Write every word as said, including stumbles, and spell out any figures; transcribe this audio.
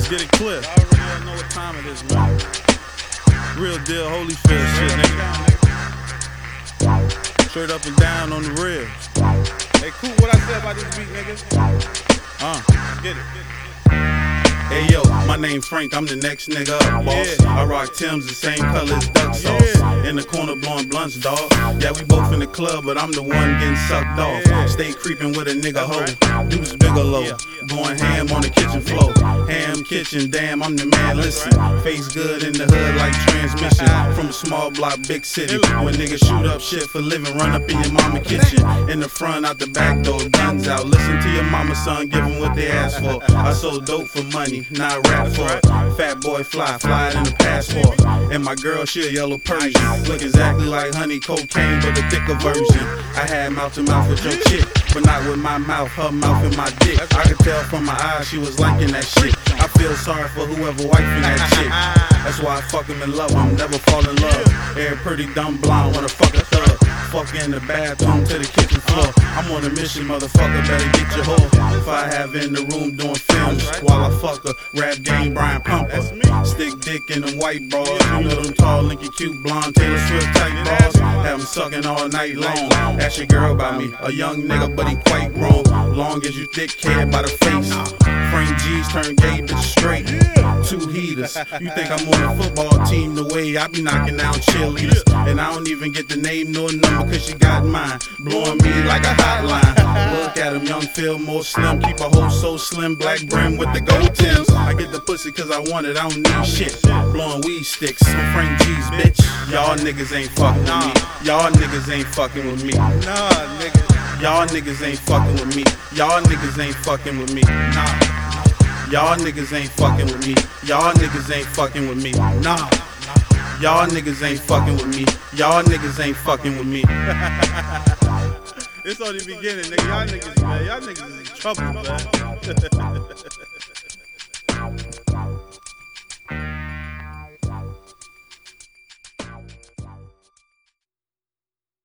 Let's get it clear. I already know what time it is, man. Real deal, Holyfield shit, nigga. Straight up and down on the real. Hey, cool, what I said about this beat, nigga? Uh, get it. Hey yo, my name Frank, I'm the next nigga up, boss. Yeah. I rock Tim's the same color as duck sauce. Yeah. In the corner blowing blunts, dawg. Yeah, we both in the club, but I'm the one getting sucked off. Yeah. Stay creeping with a nigga hoe. Right. Deuce Bigelow, yeah. Going ham on the kitchen floor. Ham kitchen, damn, I'm the man, listen. Face good in the hood like transmission. From a small block, big city. When niggas shoot up shit for living, run up in your mama kitchen. In the front, out the back door, guns out. Listen to your mama, son, give them what they ask for. I sold dope for money, now I rap for it. Fat boy fly, fly in the passport. And my girl, she a yellow Persian. Look exactly like honey cocaine, but a thicker version. I had mouth to mouth with your chick, but not with my mouth, her mouth and my dick. I could tell from my eyes she was liking that shit. I feel sorry for whoever wifing that chick. That's why I fuck him and love him, never fall in love. Every pretty dumb blonde wanna fuck a thug. Fuck in the bathroom to the kitchen floor. I'm on a mission, motherfucker, better get your hoe. If I have in the room doing films while I fuck her, rap game Brian Pumper. Stick dick in them white bras. You know them tall, linky, cute, blonde Taylor Swift type bras. Have them sucking all night long. Ask your girl about me, a young nigga but he quite grown. Long as you thick, care by the face. Frank G's turn gay bitch straight. Two heaters. You think I'm on the football team the way I be knocking down cheerleaders. And I don't even get the name nor number cause you got mine. Blowing me like a hotline. Look at him, young Phil, more slim. Keep a hoe so slim, black brim with the gold Tims. I get the pussy cause I want it, I don't need shit. Blowing weed sticks, I'm Frank G's bitch. Y'all niggas ain't fucking with me. Y'all niggas ain't fucking with me. Nah, nigga. Y'all niggas ain't fucking with me. Y'all niggas ain't fucking with me. Nah. Y'all niggas ain't fucking with me. Y'all niggas ain't fucking with me. Nah. Y'all niggas ain't fucking with me. Y'all niggas ain't fucking with me. It's only the beginning, nigga. Y'all niggas, man. Y'all niggas is in trouble, man.